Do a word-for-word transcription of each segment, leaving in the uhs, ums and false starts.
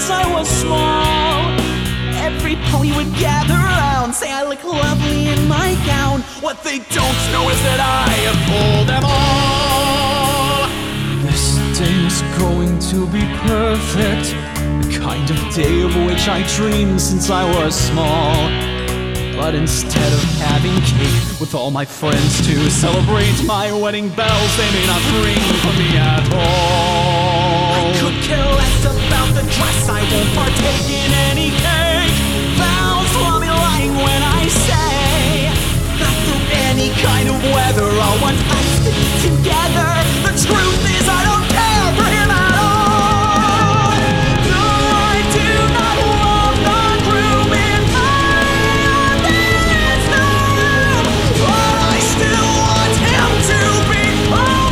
since I was small. Every pony would gather round, say I look lovely in my gown. What they don't know is that I have pulled them all. This day's going to be perfect, the kind of day of which I dreamed since I was small. But instead of having cake with all my friends to celebrate my wedding bells, they may not ring for me at all. I could care less about the dress, I won't partake in any cake. Vows will be lying when I say that through any kind of weather I'll want us to be together. The truth is I don't care for him at all. No, I do not love the groom in my this room, but I still want him to be all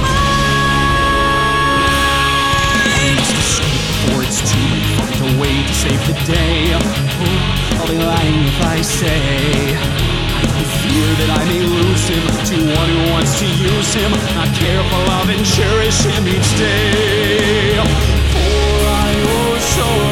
mine. Before it's too late, find a way to save the day. I'll be lying if I say I fear that I may lose him to one who wants to use him, not care for love and cherish him each day. For I oh so